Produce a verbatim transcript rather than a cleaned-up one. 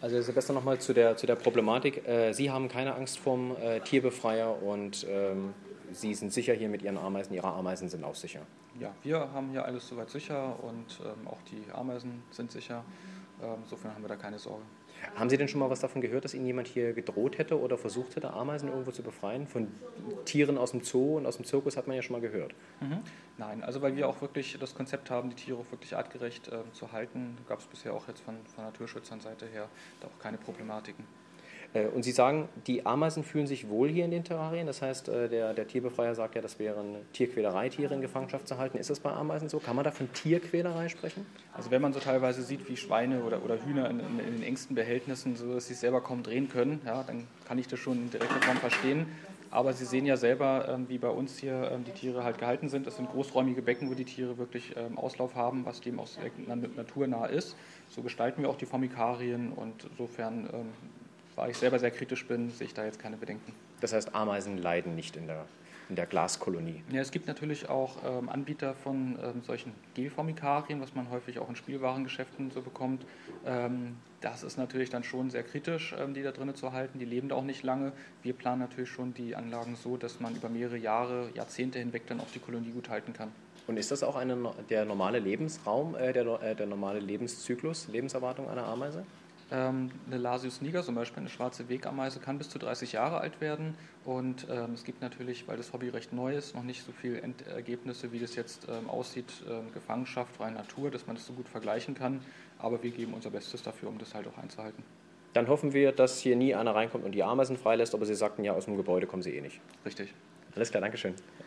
Also Sebastian, nochmal zu der, zu der Problematik. Äh, Sie haben keine Angst vorm äh, Tierbefreier und ähm, Sie sind sicher hier mit Ihren Ameisen. Ihre Ameisen sind auch sicher. Ja, wir haben hier alles soweit sicher und ähm, auch die Ameisen sind sicher. Ähm, insofern haben wir da keine Sorge. Haben Sie denn schon mal was davon gehört, dass Ihnen jemand hier gedroht hätte oder versucht hätte, Ameisen irgendwo zu befreien? Von Tieren aus dem Zoo und aus dem Zirkus hat man ja schon mal gehört. Mhm. Nein, also weil wir auch wirklich das Konzept haben, die Tiere auch wirklich artgerecht ähm, zu halten, gab es bisher auch jetzt von, von Naturschützern-Seite her da auch keine Problematiken. Äh, und Sie sagen, die Ameisen fühlen sich wohl hier in den Terrarien. Das heißt, äh, der, der Tierbefreier sagt ja, das wären Tierquälerei, Tiere in Gefangenschaft zu halten. Ist das bei Ameisen so? Kann man da von Tierquälerei sprechen? Also wenn man so teilweise sieht, wie Schweine oder, oder Hühner in, in, in den engsten Behältnissen, so dass sie sich selber kaum drehen können, ja, dann kann ich das schon in direkter Form verstehen. Aber Sie sehen ja selber, ähm, wie bei uns hier ähm, die Tiere halt gehalten sind. Das sind großräumige Becken, wo die Tiere wirklich ähm, Auslauf haben, was dem auch sehr naturnah ist. So gestalten wir auch die Formikarien und insofern, ähm, weil ich selber sehr kritisch bin, sehe ich da jetzt keine Bedenken. Das heißt, Ameisen leiden nicht in der, in der Glaskolonie. Ja, es gibt natürlich auch ähm, Anbieter von ähm, solchen Gelformikarien, was man häufig auch in Spielwarengeschäften so bekommt. Ähm, das ist natürlich dann schon sehr kritisch, ähm, die da drinnen zu halten. Die leben da auch nicht lange. Wir planen natürlich schon die Anlagen so, dass man über mehrere Jahre, Jahrzehnte hinweg dann auch die Kolonie gut halten kann. Und ist das auch eine, der normale Lebensraum, äh, der, äh, der normale Lebenszyklus, Lebenserwartung einer Ameise? Ähm, eine Lasius niger, zum Beispiel eine schwarze Wegameise, kann bis zu dreißig Jahre alt werden. Und ähm, es gibt natürlich, weil das Hobby recht neu ist, noch nicht so viele Endergebnisse, wie das jetzt ähm, aussieht, ähm, Gefangenschaft, freie Natur, dass man das so gut vergleichen kann. Aber wir geben unser Bestes dafür, um das halt auch einzuhalten. Dann hoffen wir, dass hier nie einer reinkommt und die Ameisen freilässt. Aber Sie sagten ja, aus dem Gebäude kommen sie eh nicht. Richtig. Alles klar, Dankeschön.